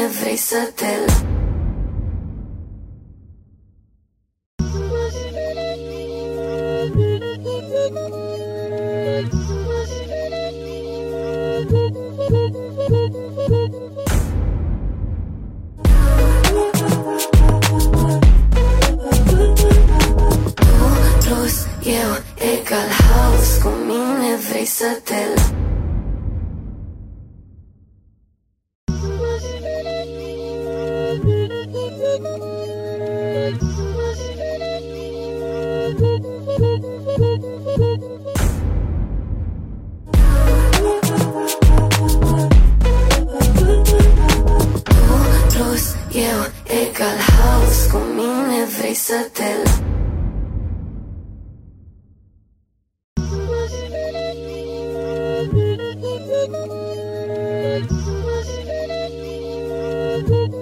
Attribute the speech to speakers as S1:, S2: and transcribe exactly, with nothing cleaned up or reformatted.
S1: vrei să te las. Plus eu egal haos, cu mine vrei să te las. Plus eu egal haos, cu mine vrei să te las. Thank you.